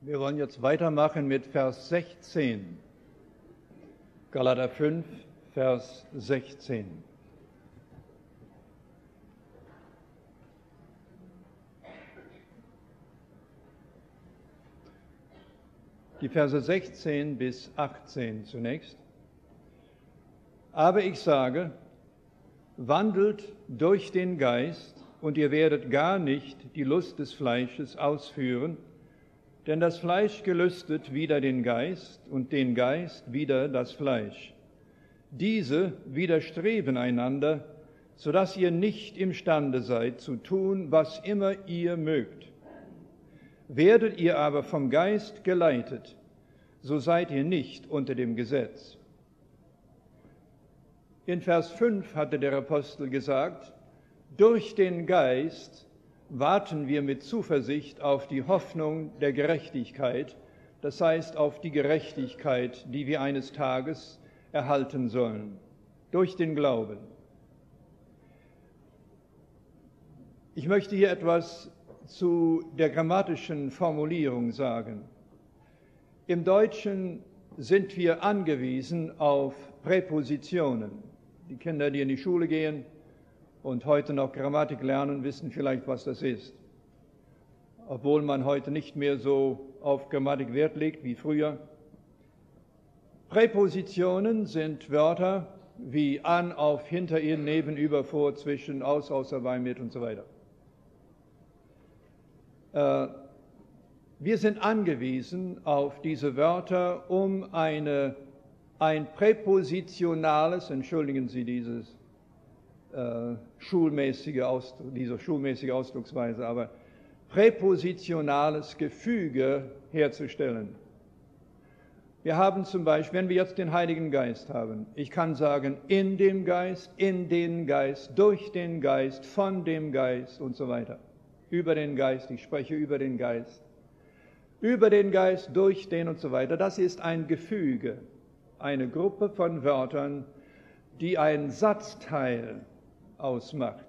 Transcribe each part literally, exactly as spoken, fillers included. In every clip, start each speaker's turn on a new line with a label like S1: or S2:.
S1: Wir wollen jetzt weitermachen mit Vers sechzehn. Galater fünf, Vers sechzehn. Die Verse sechzehn bis achtzehn zunächst. Aber ich sage, wandelt durch den Geist, und ihr werdet gar nicht die Lust des Fleisches ausführen, denn das Fleisch gelüstet wider den Geist und den Geist wider das Fleisch. Diese widerstreben einander, so dass ihr nicht imstande seid zu tun, was immer ihr mögt. Werdet ihr aber vom Geist geleitet, so seid ihr nicht unter dem Gesetz. In Vers fünf hatte der Apostel gesagt, durch den Geist warten wir mit Zuversicht auf die Hoffnung der Gerechtigkeit, das heißt auf die Gerechtigkeit, die wir eines Tages erhalten sollen, durch den Glauben. Ich möchte hier etwas zu der grammatischen Formulierung sagen. Im Deutschen sind wir angewiesen auf Präpositionen. Die Kinder, die in die Schule gehen und heute noch Grammatik lernen, wissen vielleicht, was das ist. Obwohl man heute nicht mehr so auf Grammatik Wert legt wie früher. Präpositionen sind Wörter wie an, auf, hinter, in, neben, über, vor, zwischen, aus, außer, bei, mit und so weiter. Äh, wir sind angewiesen auf diese Wörter, um eine, ein präpositionales, entschuldigen Sie dieses Äh, schulmäßige Ausdruck, diese schulmäßige Ausdrucksweise, aber präpositionales Gefüge herzustellen. Wir haben zum Beispiel, wenn wir jetzt den Heiligen Geist haben, ich kann sagen, in dem Geist, in den Geist, durch den Geist, von dem Geist und so weiter. Über den Geist, ich spreche über den Geist. Über den Geist, durch den und so weiter. Das ist ein Gefüge, eine Gruppe von Wörtern, die ein Satzteil ausmacht.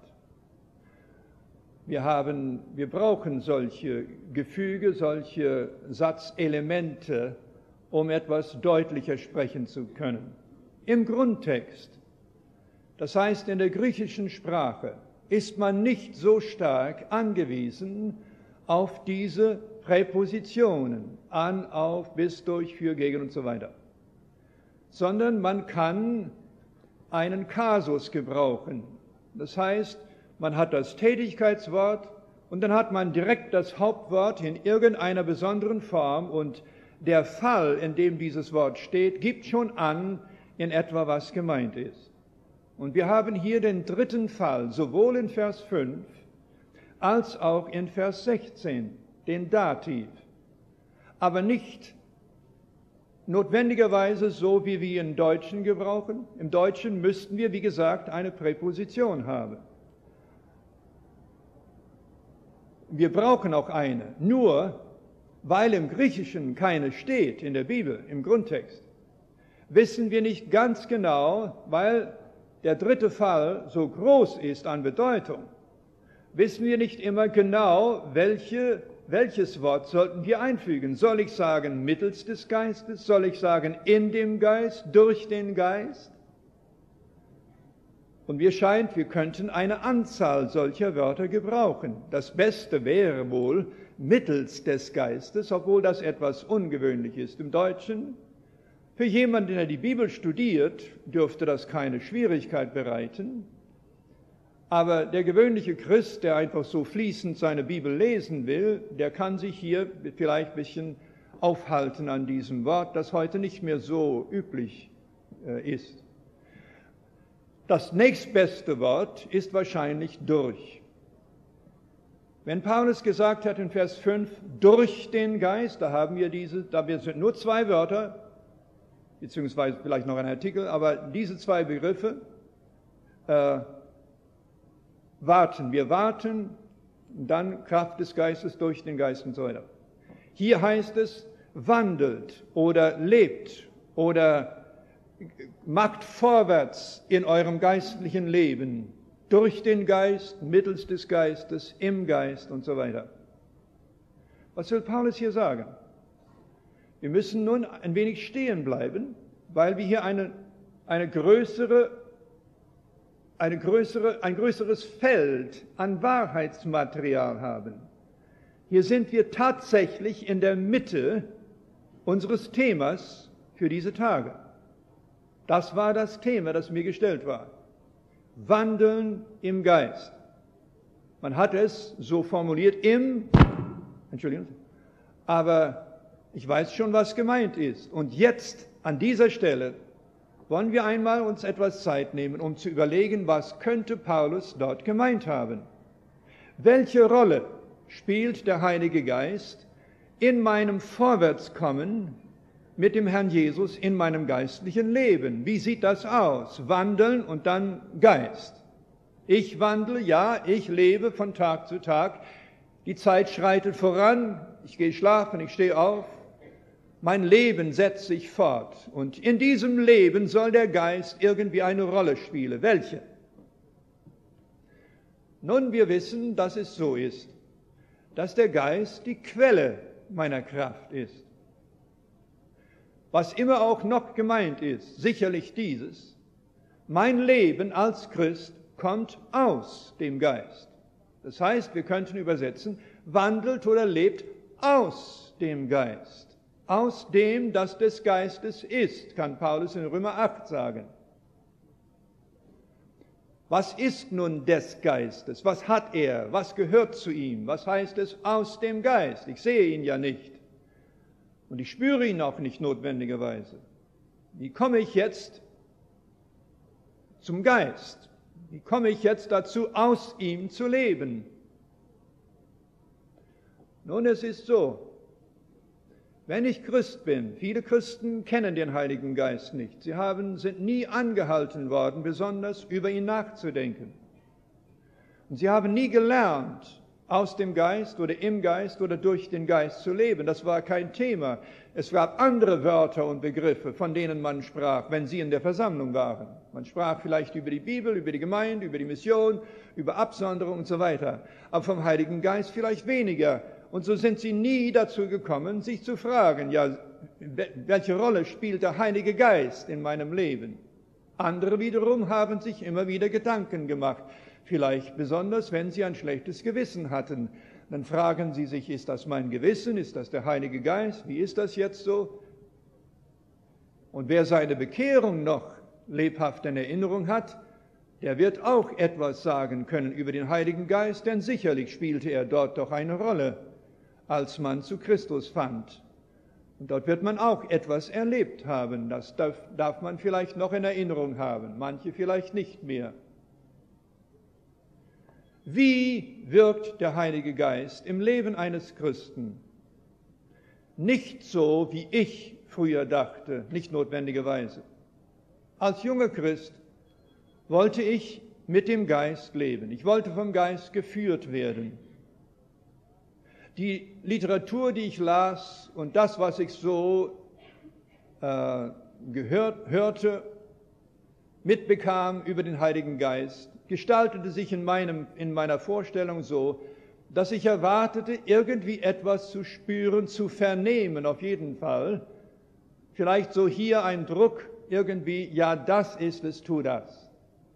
S1: Wir haben, wir brauchen solche Gefüge, solche Satzelemente, um etwas deutlicher sprechen zu können. Im Grundtext, das heißt in der griechischen Sprache, ist man nicht so stark angewiesen auf diese Präpositionen, an, auf, bis, durch, für, gegen und so weiter, sondern man kann einen Kasus gebrauchen. Das heißt, man hat das Tätigkeitswort und dann hat man direkt das Hauptwort in irgendeiner besonderen Form und der Fall, in dem dieses Wort steht, gibt schon an, in etwa was gemeint ist. Und wir haben hier den dritten Fall, sowohl in Vers fünf als auch in Vers sechzehn, den Dativ, aber nicht notwendigerweise so, wie wir im Deutschen gebrauchen. Im Deutschen müssten wir, wie gesagt, eine Präposition haben. Wir brauchen auch eine, nur weil im Griechischen keine steht in der Bibel, im Grundtext, wissen wir nicht ganz genau, weil der dritte Fall so groß ist an Bedeutung, wissen wir nicht immer genau, welche Welches Wort sollten wir einfügen? Soll ich sagen mittels des Geistes? Soll ich sagen in dem Geist, durch den Geist? Und mir scheint, wir könnten eine Anzahl solcher Wörter gebrauchen. Das Beste wäre wohl mittels des Geistes, obwohl das etwas ungewöhnlich ist im Deutschen. Für jemanden, der die Bibel studiert, dürfte das keine Schwierigkeit bereiten. Aber der gewöhnliche Christ, der einfach so fließend seine Bibel lesen will, der kann sich hier vielleicht ein bisschen aufhalten an diesem Wort, das heute nicht mehr so üblich äh, ist. Das nächstbeste Wort ist wahrscheinlich durch. Wenn Paulus gesagt hat in Vers fünf, durch den Geist, da haben wir diese, da sind nur zwei Wörter, beziehungsweise vielleicht noch ein Artikel, aber diese zwei Begriffe, äh, warten, wir warten, dann Kraft des Geistes durch den Geist und so weiter. Hier heißt es, wandelt oder lebt oder macht vorwärts in eurem geistlichen Leben, durch den Geist, mittels des Geistes, im Geist und so weiter. Was will Paulus hier sagen? Wir müssen nun ein wenig stehen bleiben, weil wir hier eine, eine größere, eine größere, ein größeres Feld an Wahrheitsmaterial haben. Hier sind wir tatsächlich in der Mitte unseres Themas für diese Tage. Das war das Thema, das mir gestellt war. Wandeln im Geist. Man hat es so formuliert im, Entschuldigung, aber ich weiß schon, was gemeint ist. Und jetzt, an dieser Stelle, wollen wir einmal uns etwas Zeit nehmen, um zu überlegen, was könnte Paulus dort gemeint haben. Welche Rolle spielt der Heilige Geist in meinem Vorwärtskommen mit dem Herrn Jesus in meinem geistlichen Leben? Wie sieht das aus? Wandeln und dann Geist. Ich wandle, ja, ich lebe von Tag zu Tag. Die Zeit schreitet voran, ich gehe schlafen, ich stehe auf. Mein Leben setzt sich fort. Und in diesem Leben soll der Geist irgendwie eine Rolle spielen. Welche? Nun, wir wissen, dass es so ist, dass der Geist die Quelle meiner Kraft ist. Was immer auch noch gemeint ist, sicherlich dieses: Mein Leben als Christ kommt aus dem Geist. Das heißt, wir könnten übersetzen, wandelt oder lebt aus dem Geist. Aus dem, das des Geistes ist, kann Paulus in Römer acht sagen. Was ist nun des Geistes? Was hat er? Was gehört zu ihm? Was heißt es aus dem Geist? Ich sehe ihn ja nicht. Und ich spüre ihn auch nicht notwendigerweise. Wie komme ich jetzt zum Geist? Wie komme ich jetzt dazu, aus ihm zu leben? Nun, es ist so, wenn ich Christ bin, viele Christen kennen den Heiligen Geist nicht. Sie haben, sind nie angehalten worden, besonders über ihn nachzudenken. Und sie haben nie gelernt, aus dem Geist oder im Geist oder durch den Geist zu leben. Das war kein Thema. Es gab andere Wörter und Begriffe, von denen man sprach, wenn sie in der Versammlung waren. Man sprach vielleicht über die Bibel, über die Gemeinde, über die Mission, über Absonderung und so weiter. Aber vom Heiligen Geist vielleicht weniger. Und so sind sie nie dazu gekommen, sich zu fragen, ja, welche Rolle spielt der Heilige Geist in meinem Leben? Andere wiederum haben sich immer wieder Gedanken gemacht, vielleicht besonders, wenn sie ein schlechtes Gewissen hatten. Dann fragen sie sich, ist das mein Gewissen, ist das der Heilige Geist, wie ist das jetzt so? Und wer seine Bekehrung noch lebhaft in Erinnerung hat, der wird auch etwas sagen können über den Heiligen Geist, denn sicherlich spielte er dort doch eine Rolle, als man zu Christus fand. Und dort wird man auch etwas erlebt haben. Das darf, darf man vielleicht noch in Erinnerung haben, manche vielleicht nicht mehr. Wie wirkt der Heilige Geist im Leben eines Christen? Nicht so, wie ich früher dachte, nicht notwendigerweise. Als junger Christ wollte ich mit dem Geist leben. Ich wollte vom Geist geführt werden. Die Literatur, die ich las und das, was ich so äh, gehört, hörte, mitbekam über den Heiligen Geist, gestaltete sich in, meinem, in meiner Vorstellung so, dass ich erwartete, irgendwie etwas zu spüren, zu vernehmen, auf jeden Fall. Vielleicht so hier ein Druck, irgendwie, ja, das ist es, tu das.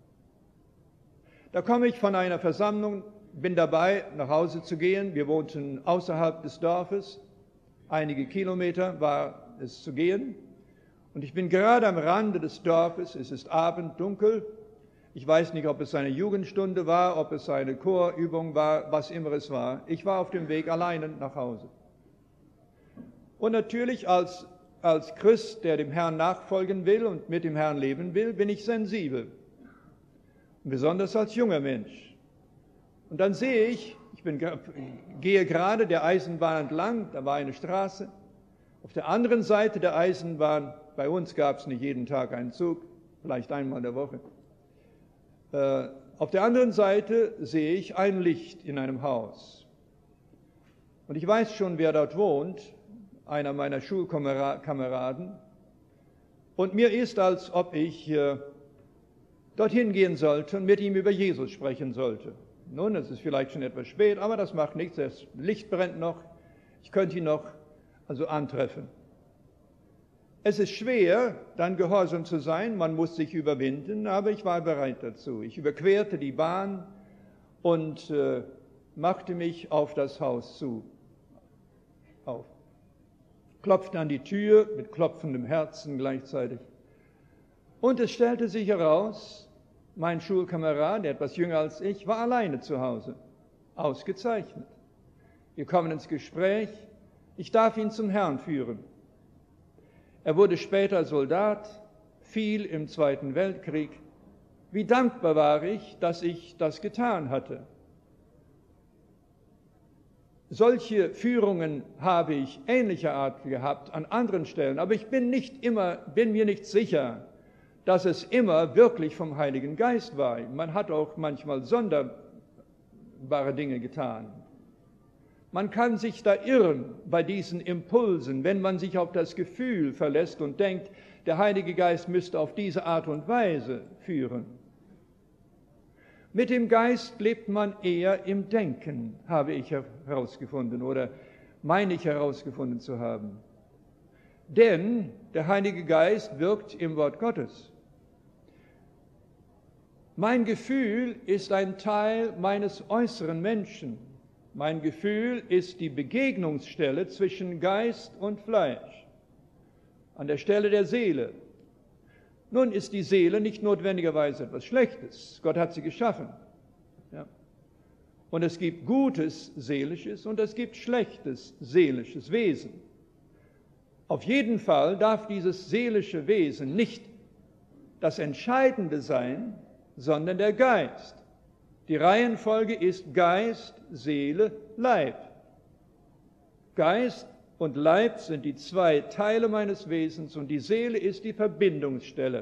S1: Da komme ich von einer Versammlung, bin dabei, nach Hause zu gehen. Wir wohnten außerhalb des Dorfes. Einige Kilometer war es zu gehen. Und ich bin gerade am Rande des Dorfes. Es ist Abend, dunkel. Ich weiß nicht, ob es eine Jugendstunde war, ob es eine Chorübung war, was immer es war. Ich war auf dem Weg alleine nach Hause. Und natürlich als, als Christ, der dem Herrn nachfolgen will und mit dem Herrn leben will, bin ich sensibel. Und besonders als junger Mensch. Und dann sehe ich, ich bin, gehe gerade der Eisenbahn entlang, da war eine Straße. Auf der anderen Seite der Eisenbahn, bei uns gab es nicht jeden Tag einen Zug, vielleicht einmal in der Woche. Äh, auf der anderen Seite sehe ich ein Licht in einem Haus. Und ich weiß schon, wer dort wohnt, einer meiner Schulkameraden. Und mir ist, als ob ich äh, dorthin gehen sollte und mit ihm über Jesus sprechen sollte. Nun, es ist vielleicht schon etwas spät, aber das macht nichts. Das Licht brennt noch. Ich könnte ihn noch also antreffen. Es ist schwer, dann gehorsam zu sein, man muss sich überwinden, aber ich war bereit dazu. Ich überquerte die Bahn und äh, machte mich auf das Haus zu. Auf. Klopfte an die Tür mit klopfendem Herzen gleichzeitig. Und es stellte sich heraus, mein Schulkamerad, der etwas jünger als ich, war alleine zu Hause. Ausgezeichnet. Wir kommen ins Gespräch. Ich darf ihn zum Herrn führen. Er wurde später Soldat, fiel im Zweiten Weltkrieg. Wie dankbar war ich, dass ich das getan hatte. Solche Führungen habe ich ähnlicher Art gehabt an anderen Stellen, aber ich bin nicht immer, bin mir nicht sicher, dass es immer wirklich vom Heiligen Geist war. Man hat auch manchmal sonderbare Dinge getan. Man kann sich da irren bei diesen Impulsen, wenn man sich auf das Gefühl verlässt und denkt, der Heilige Geist müsste auf diese Art und Weise führen. Mit dem Geist lebt man eher im Denken, habe ich herausgefunden oder meine ich herausgefunden zu haben. Denn der Heilige Geist wirkt im Wort Gottes. Mein Gefühl ist ein Teil meines äußeren Menschen. Mein Gefühl ist die Begegnungsstelle zwischen Geist und Fleisch, an der Stelle der Seele. Nun ist die Seele nicht notwendigerweise etwas Schlechtes. Gott hat sie geschaffen. Ja. Und es gibt gutes seelisches und es gibt schlechtes seelisches Wesen. Auf jeden Fall darf dieses seelische Wesen nicht das Entscheidende sein, sondern der Geist. Die Reihenfolge ist Geist, Seele, Leib. Geist und Leib sind die zwei Teile meines Wesens und die Seele ist die Verbindungsstelle.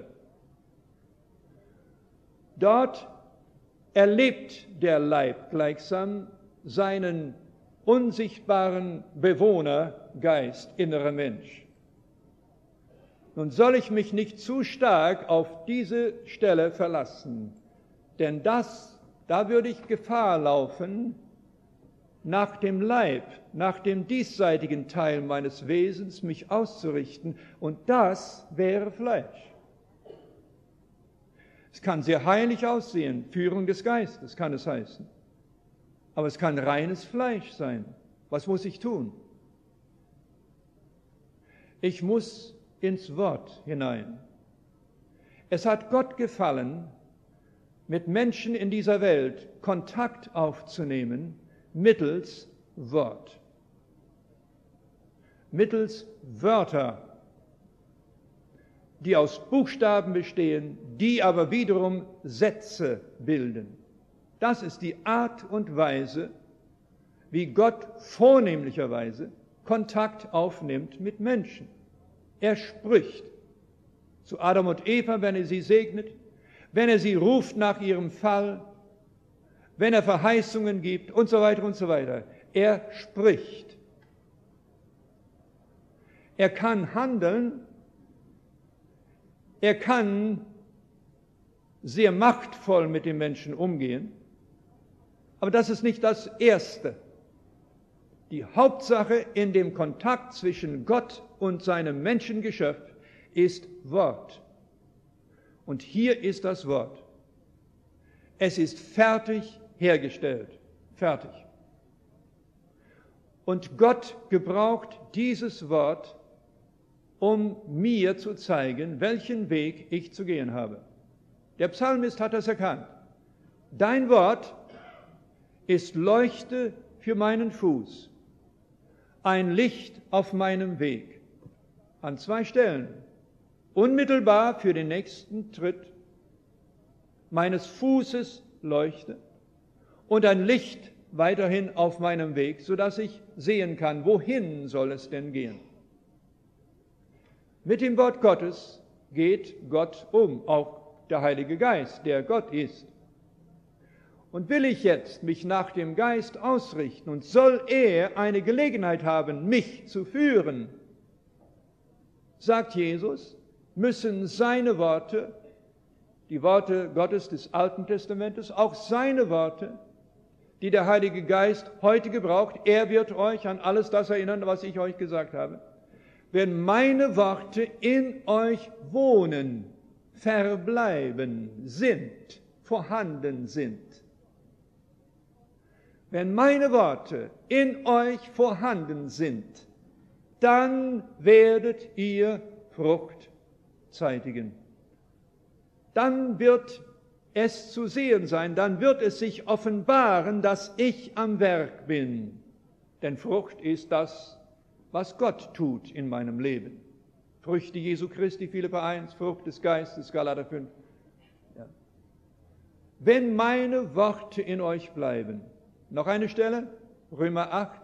S1: Dort erlebt der Leib gleichsam seinen unsichtbaren Bewohner, Geist, innerer Mensch. Nun soll ich mich nicht zu stark auf diese Stelle verlassen, denn das Da würde ich Gefahr laufen, nach dem Leib, nach dem diesseitigen Teil meines Wesens mich auszurichten, und das wäre Fleisch. Es kann sehr heilig aussehen, Führung des Geistes kann es heißen, aber es kann reines Fleisch sein. Was muss ich tun? Ich muss ins Wort hinein. Es hat Gott gefallen, mit Menschen in dieser Welt Kontakt aufzunehmen mittels Wort, mittels Wörter, die aus Buchstaben bestehen, die aber wiederum Sätze bilden. Das ist die Art und Weise, wie Gott vornehmlicherweise Kontakt aufnimmt mit Menschen. Er spricht zu Adam und Eva, wenn er sie segnet, wenn er sie ruft nach ihrem Fall, wenn er Verheißungen gibt und so weiter und so weiter. Er spricht. Er kann handeln, er kann sehr machtvoll mit den Menschen umgehen, aber das ist nicht das Erste. Die Hauptsache in dem Kontakt zwischen Gott und seinem Menschengeschöpf ist Wort. Und hier ist das Wort. Es ist fertig hergestellt. Fertig. Und Gott gebraucht dieses Wort, um mir zu zeigen, welchen Weg ich zu gehen habe. Der Psalmist hat das erkannt. Dein Wort ist Leuchte für meinen Fuß, ein Licht auf meinem Weg. An zwei Stellen. Unmittelbar für den nächsten Tritt meines Fußes Leuchte und ein Licht weiterhin auf meinem Weg, sodass ich sehen kann, wohin soll es denn gehen. Mit dem Wort Gottes geht Gott um, auch der Heilige Geist, der Gott ist. Und will ich jetzt mich nach dem Geist ausrichten und soll er eine Gelegenheit haben, mich zu führen, sagt Jesus, müssen seine Worte, die Worte Gottes des Alten Testamentes, auch seine Worte, die der Heilige Geist heute gebraucht, er wird euch an alles das erinnern, was ich euch gesagt habe, wenn meine Worte in euch wohnen, verbleiben, sind, vorhanden sind. Wenn meine Worte in euch vorhanden sind, dann werdet ihr Frucht zeitigen. Dann wird es zu sehen sein, dann wird es sich offenbaren, dass ich am Werk bin. Denn Frucht ist das, was Gott tut in meinem Leben. Früchte Jesu Christi, Philipper eins, Frucht des Geistes, Galater fünf. Ja. Wenn meine Worte in euch bleiben. Noch eine Stelle, Römer acht,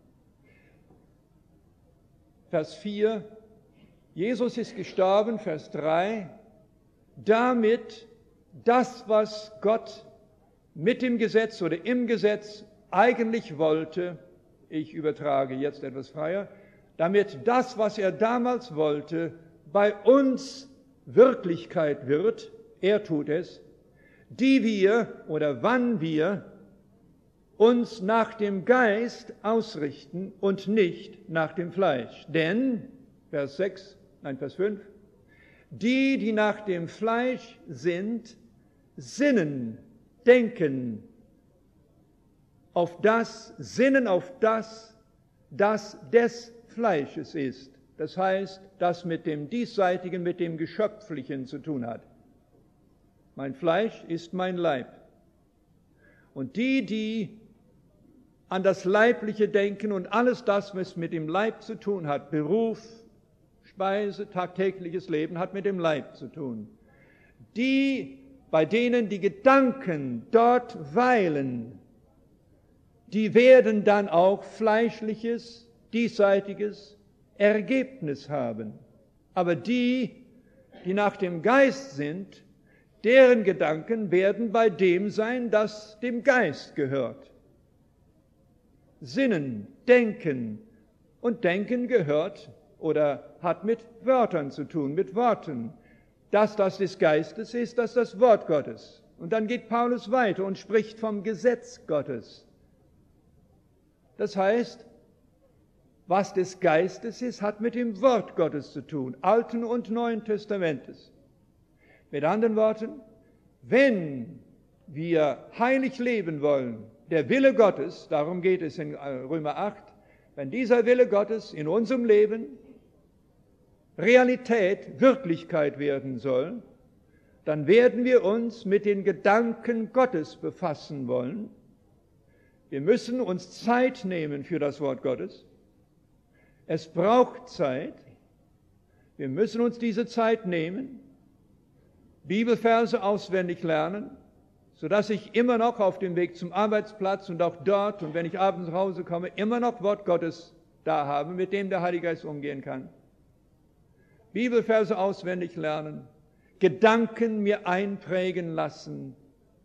S1: Vers vier. Jesus ist gestorben, Vers drei, damit das, was Gott mit dem Gesetz oder im Gesetz eigentlich wollte, ich übertrage jetzt etwas freier, damit das, was er damals wollte, bei uns Wirklichkeit wird, er tut es, die wir oder wann wir uns nach dem Geist ausrichten und nicht nach dem Fleisch. Denn, Vers sechs, nein, Vers fünf, die, die nach dem Fleisch sind, sinnen, denken auf das, sinnen auf das, das des Fleisches ist. Das heißt, das mit dem Diesseitigen, mit dem Geschöpflichen zu tun hat. Mein Fleisch ist mein Leib. Und die, die an das Leibliche denken und alles das, was mit dem Leib zu tun hat, Beruf, Speise, tagtägliches Leben, hat mit dem Leib zu tun. Die, bei denen die Gedanken dort weilen, die werden dann auch fleischliches, diesseitiges Ergebnis haben. Aber die, die nach dem Geist sind, deren Gedanken werden bei dem sein, das dem Geist gehört. Sinnen, denken, und Denken gehört oder hat mit Wörtern zu tun, mit Worten. Dass das des Geistes ist, das ist das Wort Gottes. Und dann geht Paulus weiter und spricht vom Gesetz Gottes. Das heißt, was des Geistes ist, hat mit dem Wort Gottes zu tun, Alten und Neuen Testamentes. Mit anderen Worten, wenn wir heilig leben wollen, der Wille Gottes, darum geht es in Römer acht, wenn dieser Wille Gottes in unserem Leben Realität, Wirklichkeit werden soll, dann werden wir uns mit den Gedanken Gottes befassen wollen. Wir müssen uns Zeit nehmen für das Wort Gottes. Es braucht Zeit. Wir müssen uns diese Zeit nehmen, Bibelverse auswendig lernen, sodass ich immer noch auf dem Weg zum Arbeitsplatz und auch dort und wenn ich abends nach Hause komme, immer noch Wort Gottes da habe, mit dem der Heilige Geist umgehen kann. Bibelverse auswendig lernen, Gedanken mir einprägen lassen,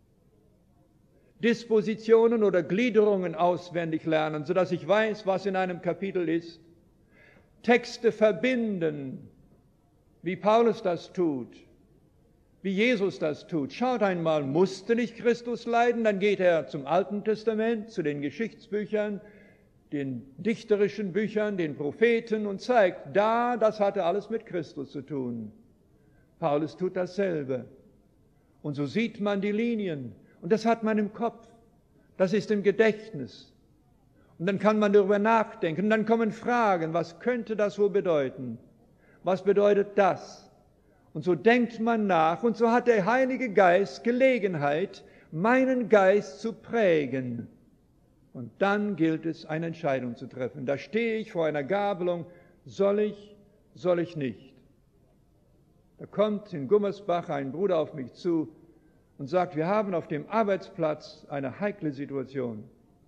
S1: Dispositionen oder Gliederungen auswendig lernen, sodass ich weiß, was in einem Kapitel ist, Texte verbinden, wie Paulus das tut, wie Jesus das tut. Schaut einmal, musste nicht Christus leiden? Dann geht er zum Alten Testament, zu den Geschichtsbüchern, den dichterischen Büchern, den Propheten und zeigt, da, das hatte alles mit Christus zu tun. Paulus tut dasselbe. Und so sieht man die Linien. Und das hat man im Kopf. Das ist im Gedächtnis. Und dann kann man darüber nachdenken. Und dann kommen Fragen, was könnte das wohl bedeuten? Was bedeutet das? Und so denkt man nach. Und so hat der Heilige Geist Gelegenheit, meinen Geist zu prägen. Und dann gilt es, eine Entscheidung zu treffen. Da stehe ich vor einer Gabelung, soll ich, soll ich nicht. Da kommt in Gummersbach ein Bruder auf mich zu und sagt, wir haben auf dem Arbeitsplatz eine heikle Situation.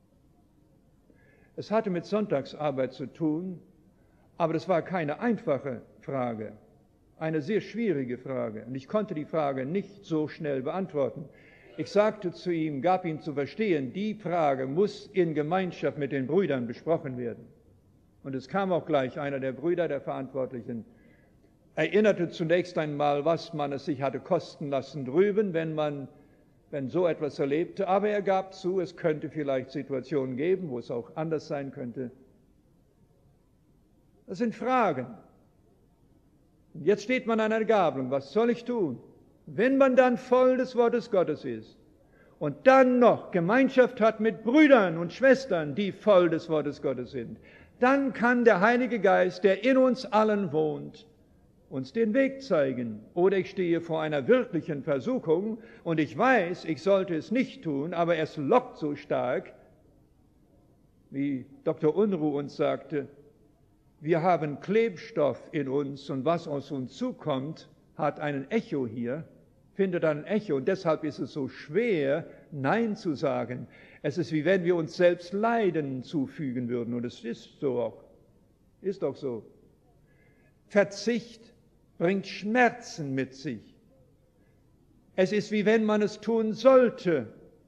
S1: Es hatte mit Sonntagsarbeit zu tun, aber das war keine einfache Frage, eine sehr schwierige Frage. Und ich konnte die Frage nicht so schnell beantworten. Ich sagte zu ihm, gab ihm zu verstehen, die Frage muss in Gemeinschaft mit den Brüdern besprochen werden. Und es kam auch gleich einer der Brüder, der Verantwortlichen, erinnerte zunächst einmal, was man es sich hatte kosten lassen drüben, wenn man, wenn so etwas erlebte. Aber er gab zu, es könnte vielleicht Situationen geben, wo es auch anders sein könnte. Das sind Fragen. Und jetzt steht man an einer Gabelung. Was soll ich tun? Wenn man dann voll des Wortes Gottes ist und dann noch Gemeinschaft hat mit Brüdern und Schwestern, die voll des Wortes Gottes sind, dann kann der Heilige Geist, der in uns allen wohnt, uns den Weg zeigen. Oder ich stehe vor einer wirklichen Versuchung und ich weiß, ich sollte es nicht tun, aber es lockt so stark, wie Doktor Unruh uns sagte, wir haben Klebstoff in uns und was aus uns zukommt, hat einen Echo hier, findet ein Echo und deshalb ist es so schwer, Nein zu sagen. Es ist wie wenn wir uns selbst Leiden zufügen würden und es ist so auch, ist auch so. Verzicht bringt Schmerzen mit sich. Es ist wie wenn man es tun sollte.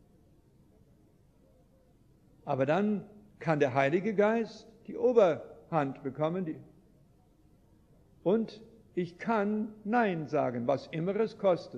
S1: Aber dann kann der Heilige Geist die Oberhand bekommen die, und ich kann Nein sagen, was immer es kostet.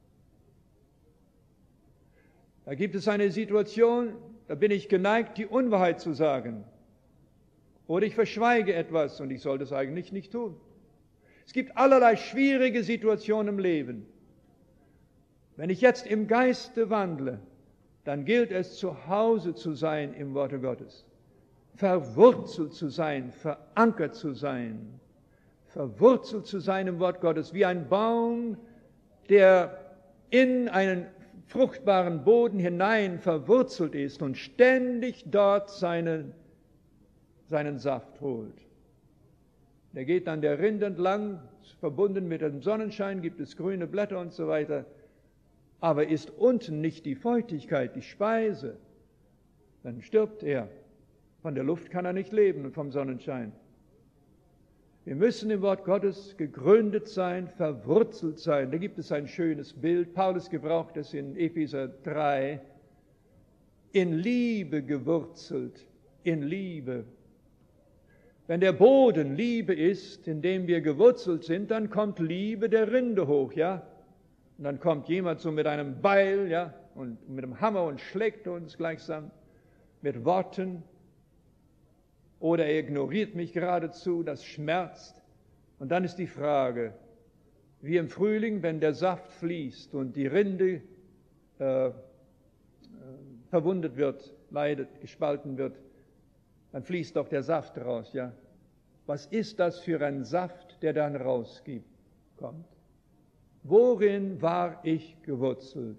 S1: Da gibt es eine Situation, da bin ich geneigt, die Unwahrheit zu sagen. Oder ich verschweige etwas und ich sollte es eigentlich nicht tun. Es gibt allerlei schwierige Situationen im Leben. Wenn ich jetzt im Geiste wandle, dann gilt es, zu Hause zu sein im Worte Gottes. Verwurzelt zu sein, verankert zu sein. Verwurzelt zu sein im Wort Gottes, wie ein Baum, der in einen fruchtbaren Boden hinein verwurzelt ist und ständig dort seinen, seinen Saft holt. Der geht an der Rinde entlang, verbunden mit dem Sonnenschein, gibt es grüne Blätter und so weiter. Aber ist unten nicht die Feuchtigkeit, die Speise, dann stirbt er. Von der Luft kann er nicht leben und vom Sonnenschein. Wir müssen im Wort Gottes gegründet sein, verwurzelt sein. Da gibt es ein schönes Bild. Paulus gebraucht es in Epheser drei. In Liebe gewurzelt, in Liebe. Wenn der Boden Liebe ist, in dem wir gewurzelt sind, dann kommt Liebe der Rinde hoch, ja? Und dann kommt jemand so mit einem Beil, ja, und mit einem Hammer und schlägt uns gleichsam mit Worten. Oder er ignoriert mich geradezu, das schmerzt. Und dann ist die Frage, wie im Frühling, wenn der Saft fließt und die Rinde äh, verwundet wird, leidet, gespalten wird, dann fließt doch der Saft raus, ja. Was ist das für ein Saft, der dann rausgibt, kommt? Worin war ich gewurzelt?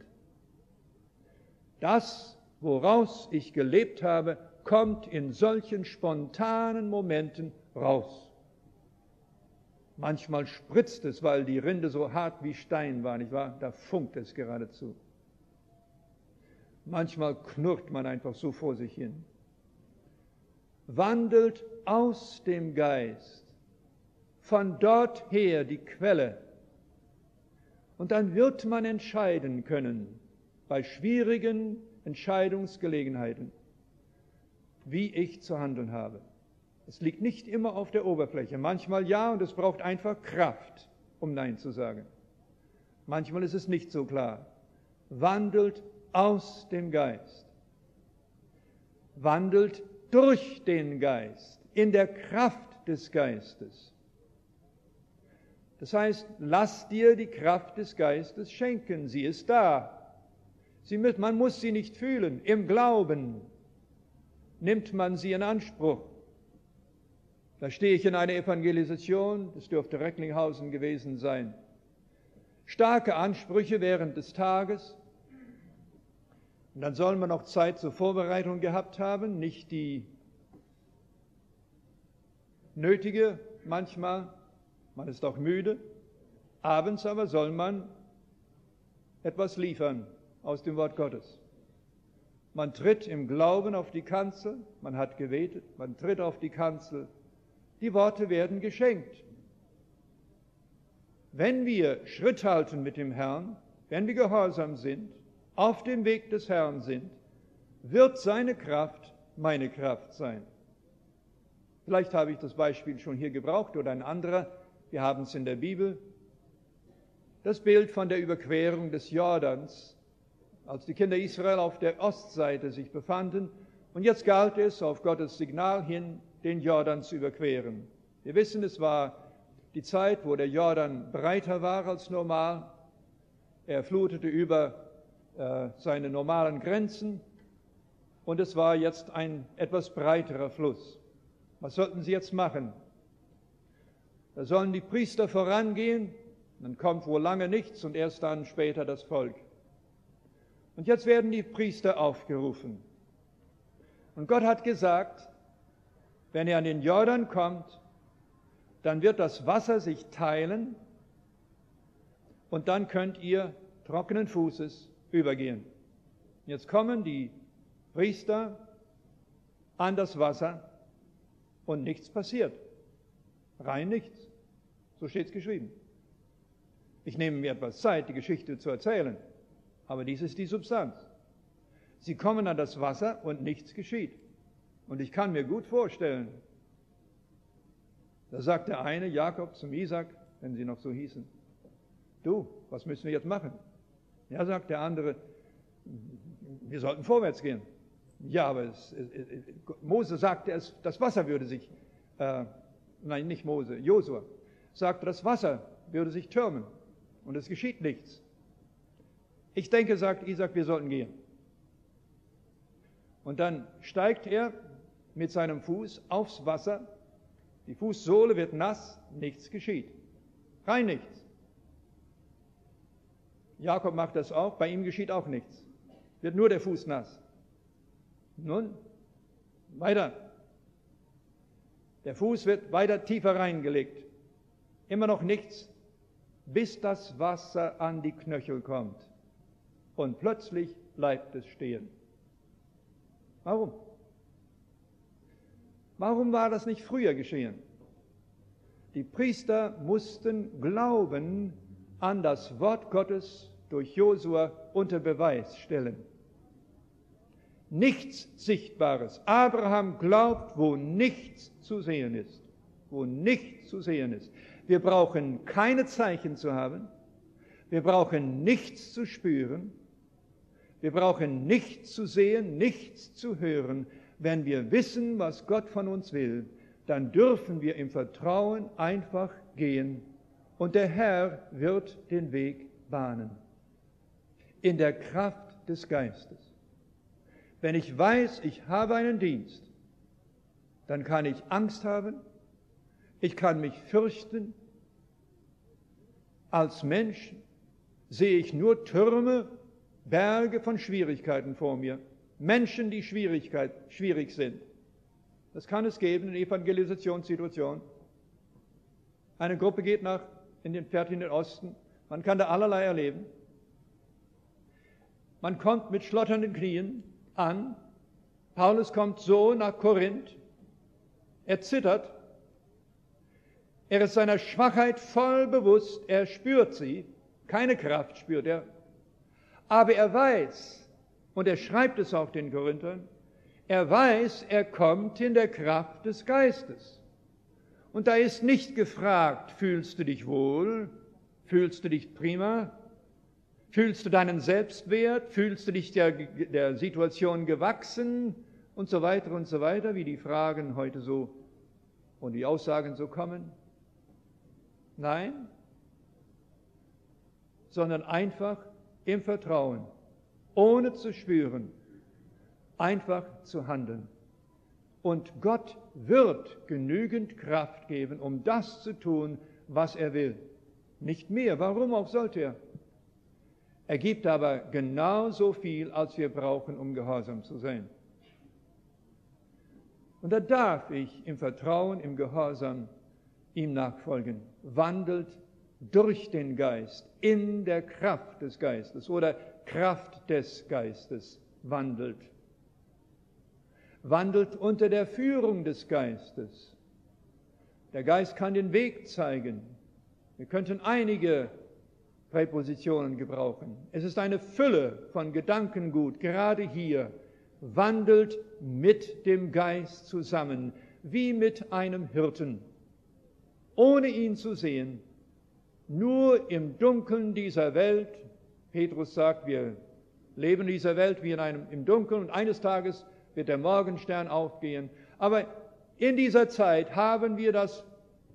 S1: Das, woraus ich gelebt habe, kommt in solchen spontanen Momenten raus. Manchmal spritzt es, weil die Rinde so hart wie Stein war, nicht wahr? Da funkt es geradezu. Manchmal knurrt man einfach so vor sich hin. Wandelt aus dem Geist, von dort her die Quelle. Und dann wird man entscheiden können, bei schwierigen Entscheidungsgelegenheiten, wie ich zu handeln habe. Es liegt nicht immer auf der Oberfläche. Manchmal ja, und es braucht einfach Kraft, um Nein zu sagen. Manchmal ist es nicht so klar. Wandelt aus dem Geist. Wandelt durch den Geist, in der Kraft des Geistes. Das heißt, lass dir die Kraft des Geistes schenken. Sie ist da. Sie, man muss sie nicht fühlen. Im Glauben nimmt man sie in Anspruch. Da stehe ich in einer Evangelisation, das dürfte Recklinghausen gewesen sein. Starke Ansprüche während des Tages. Und dann soll man noch Zeit zur Vorbereitung gehabt haben, nicht die nötige manchmal, man ist auch müde. Abends aber soll man etwas liefern aus dem Wort Gottes. Man tritt im Glauben auf die Kanzel, man hat gebetet, man tritt auf die Kanzel, die Worte werden geschenkt. Wenn wir Schritt halten mit dem Herrn, wenn wir gehorsam sind, auf dem Weg des Herrn sind, wird seine Kraft meine Kraft sein. Vielleicht habe ich das Beispiel schon hier gebraucht oder ein anderer, wir haben es in der Bibel. Das Bild von der Überquerung des Jordans, als die Kinder Israel auf der Ostseite sich befanden und jetzt galt es, auf Gottes Signal hin den Jordan zu überqueren. Wir wissen, es war die Zeit, wo der Jordan breiter war als normal. Er flutete über äh, seine normalen Grenzen und es war jetzt ein etwas breiterer Fluss. Was sollten sie jetzt machen? Da sollen die Priester vorangehen, dann kommt wohl lange nichts und erst dann später das Volk. Und jetzt werden die Priester aufgerufen. Und Gott hat gesagt, wenn ihr an den Jordan kommt, dann wird das Wasser sich teilen und dann könnt ihr trockenen Fußes übergehen. Jetzt kommen die Priester an das Wasser und nichts passiert. Rein nichts. So steht es geschrieben. Ich nehme mir etwas Zeit, die Geschichte zu erzählen, aber dies ist die Substanz. Sie kommen an das Wasser und nichts geschieht. Und ich kann mir gut vorstellen, da sagt der eine, Jakob zum Isaak, wenn sie noch so hießen, du, was müssen wir jetzt machen? Ja, sagt der andere, wir sollten vorwärts gehen. Ja, aber es, es, es, Mose sagte, es, das Wasser würde sich, äh, nein, nicht Mose, Josua, sagte, das Wasser würde sich türmen und es geschieht nichts. Ich denke, sagt Isaak, wir sollten gehen. Und dann steigt er mit seinem Fuß aufs Wasser, die Fußsohle wird nass, nichts geschieht. Rein nichts. Jakob macht das auch, bei ihm geschieht auch nichts. Wird nur der Fuß nass. Nun, weiter. Der Fuß wird weiter tiefer reingelegt. Immer noch nichts, bis das Wasser an die Knöchel kommt. Und plötzlich bleibt es stehen. Warum? Warum war das nicht früher geschehen? Die Priester mussten glauben an das Wort Gottes durch Josua unter Beweis stellen. Nichts Sichtbares. Abraham glaubt, wo nichts zu sehen ist. Wo nichts zu sehen ist. Wir brauchen keine Zeichen zu haben. Wir brauchen nichts zu spüren. Wir brauchen nichts zu sehen, nichts zu hören. Wenn wir wissen, was Gott von uns will, dann dürfen wir im Vertrauen einfach gehen und der Herr wird den Weg bahnen. In der Kraft des Geistes. Wenn ich weiß, ich habe einen Dienst, dann kann ich Angst haben, ich kann mich fürchten. Als Mensch sehe ich nur Türme, Berge von Schwierigkeiten vor mir. Menschen, die Schwierigkeit, schwierig sind. Das kann es geben in Evangelisationssituationen. Eine Gruppe geht nach in den, fährt in den Osten. Man kann da allerlei erleben. Man kommt mit schlotternden Knien an. Paulus kommt so nach Korinth. Er zittert. Er ist seiner Schwachheit voll bewusst. Er spürt sie. Keine Kraft spürt er. Aber er weiß, und er schreibt es auch den Korinthern, er weiß, er kommt in der Kraft des Geistes. Und da ist nicht gefragt, fühlst du dich wohl? Fühlst du dich prima? Fühlst du deinen Selbstwert? Fühlst du dich der, der Situation gewachsen? Und so weiter und so weiter, wie die Fragen heute so und die Aussagen so kommen. Nein, sondern einfach im Vertrauen, ohne zu spüren, einfach zu handeln. Und Gott wird genügend Kraft geben, um das zu tun, was er will. Nicht mehr, warum auch sollte er? Er gibt aber genauso viel, als wir brauchen, um gehorsam zu sein. Und da darf ich im Vertrauen, im Gehorsam ihm nachfolgen. Wandelt durch den Geist, in der Kraft des Geistes oder Kraft des Geistes wandelt. Wandelt unter der Führung des Geistes. Der Geist kann den Weg zeigen. Wir könnten einige Präpositionen gebrauchen. Es ist eine Fülle von Gedankengut, gerade hier. Wandelt mit dem Geist zusammen, wie mit einem Hirten, ohne ihn zu sehen, nur im Dunkeln dieser Welt. Petrus sagt, wir leben in dieser Welt wie in einem, im Dunkeln und eines Tages wird der Morgenstern aufgehen. Aber in dieser Zeit haben wir das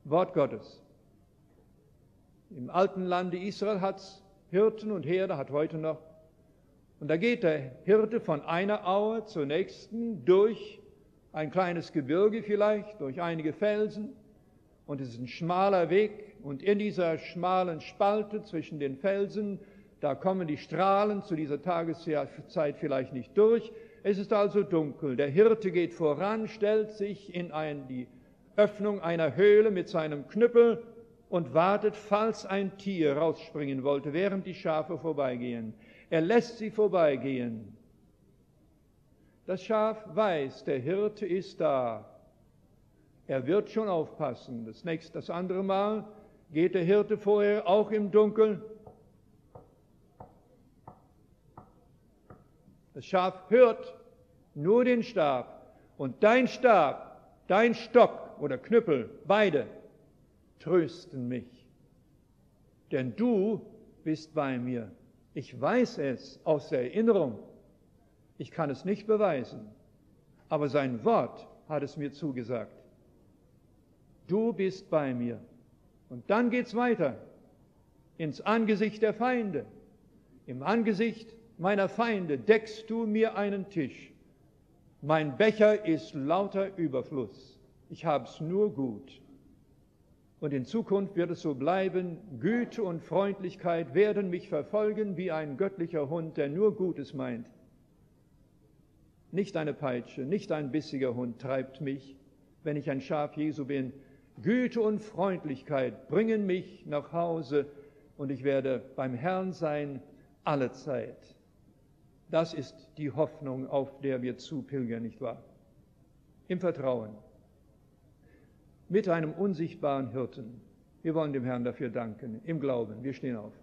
S1: Wort Gottes. Im alten Lande Israel hat es Hirten und Herde, hat heute noch. Und da geht der Hirte von einer Aue zur nächsten durch ein kleines Gebirge vielleicht, durch einige Felsen. Und es ist ein schmaler Weg. Und in dieser schmalen Spalte zwischen den Felsen, da kommen die Strahlen zu dieser Tageszeit vielleicht nicht durch. Es ist also dunkel. Der Hirte geht voran, stellt sich in ein, die Öffnung einer Höhle mit seinem Knüppel und wartet, falls ein Tier rausspringen wollte, während die Schafe vorbeigehen. Er lässt sie vorbeigehen. Das Schaf weiß, der Hirte ist da. Er wird schon aufpassen. Das nächste, das andere Mal geht der Hirte vorher auch im Dunkeln. Das Schaf hört nur den Stab. Und dein Stab, dein Stock oder Knüppel, beide trösten mich. Denn du bist bei mir. Ich weiß es aus der Erinnerung. Ich kann es nicht beweisen. Aber sein Wort hat es mir zugesagt. Du bist bei mir. Und dann geht's weiter. Ins Angesicht der Feinde. Im Angesicht meiner Feinde deckst du mir einen Tisch. Mein Becher ist lauter Überfluss. Ich hab's nur gut. Und in Zukunft wird es so bleiben, Güte und Freundlichkeit werden mich verfolgen wie ein göttlicher Hund, der nur Gutes meint. Nicht eine Peitsche, nicht ein bissiger Hund treibt mich, wenn ich ein Schaf Jesu bin. Güte und Freundlichkeit bringen mich nach Hause und ich werde beim Herrn sein alle Zeit. Das ist die Hoffnung, auf der wir zupilgern, nicht wahr? Im Vertrauen. Mit einem unsichtbaren Hirten. Wir wollen dem Herrn dafür danken, im Glauben. Wir stehen auf.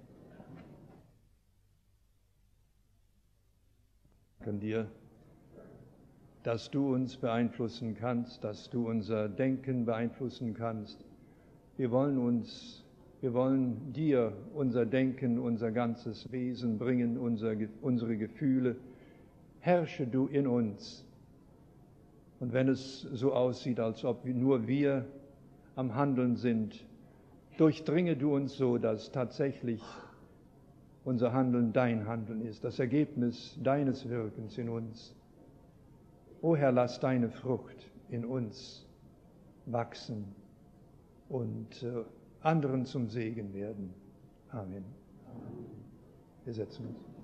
S1: Danke dir, dass du uns beeinflussen kannst, dass du unser Denken beeinflussen kannst. Wir wollen uns, wir wollen dir unser Denken, unser ganzes Wesen bringen, unser, unsere Gefühle. Herrsche du in uns. Und wenn es so aussieht, als ob nur wir am Handeln sind, durchdringe du uns so, dass tatsächlich unser Handeln dein Handeln ist, das Ergebnis deines Wirkens in uns. O Herr, lass deine Frucht in uns wachsen und äh, anderen zum Segen werden. Amen. Wir setzen uns.